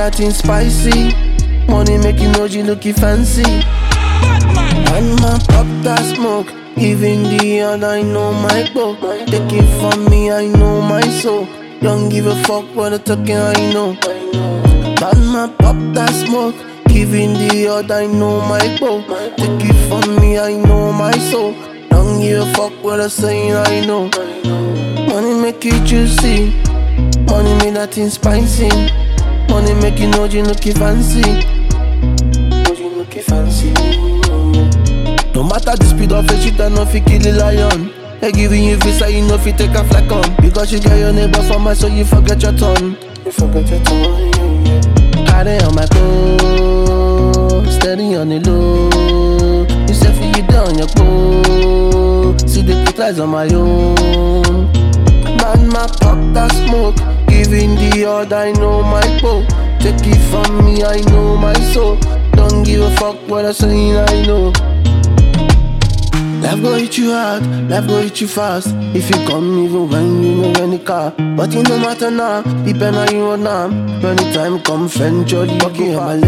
that thing spicy. Money make you know you looky fancy. And my pop that smoke. Even the other, I know my boat. Take it from me, I know my soul. Don't give a fuck what the talking, I know. And my pop that smoke. Even the other, I know my boat. Take it from me, I know my soul. Don't give a fuck what I saying, I know. Money make you juicy. Money make that thing spicy. Money make you know you looky fancy. Know you looky fancy. No matter the speed of a shit, I know if you kill a lion. They giving you visa, you know if you take a flag on. Because you get your neighbor for my so you forget your turn. You forget your turn, yeah. Hiding on my clothes, steady on the low. You say for you down your clothes. See the put lies on my own. Man, my pop that smoke. Giving the other, I know my boat. Take it from me, I know my soul. Don't give a fuck what I saying, I know. Life go hit you hard, life go hit you fast. If you come even when you know any car. But it no matter now, depend on you or now. When the time come, friend, jolly, walking on my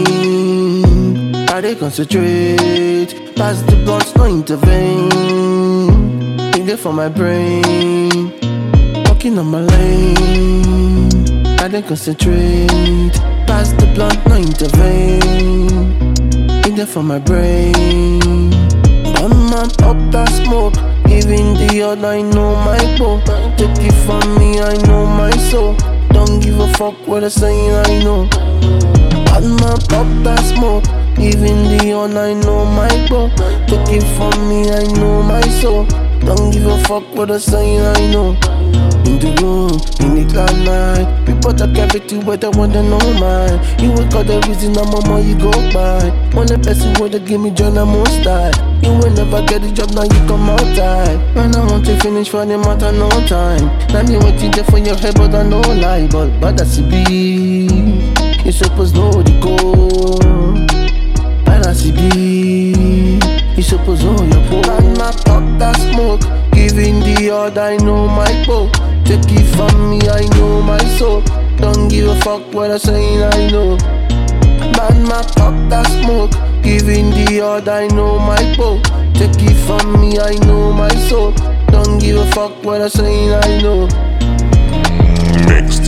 lane. I they concentrate, pass the blunts, no intervene. Think they for my brain, walking on my lane. I they concentrate, pass the blunt, no intervene. Think they for my brain. I'ma pop that smoke. Even the other, I know my boat. Take it from me, I know my soul. Don't give a fuck what I saying, I know. I'ma pop that smoke. Even the other, I know my boat. Take it from me, I know my soul. Don't give a fuck what I saying, I know. In the room, in the cloud night. People talk everything, but they want to know mine. You will call the reason I'm on you go by. One the person would give me joy, I'm most die. You will never get the job, now you come outside. Man, I want to finish for the matter, no time. Now me waiting there for your head, but I know lie. But that's it be. You supposed know the goal. But that's it be. You supposed know your goal. And my pop that smoke. Giving the other, I know my boat. Take it from me, I know my soul. Don't give a fuck what I saying, I know. Man, my pop that smoke. Giving the other, I know my boat. Take it from me, I know my soul. Don't give a fuck what I saying, I know. Mixed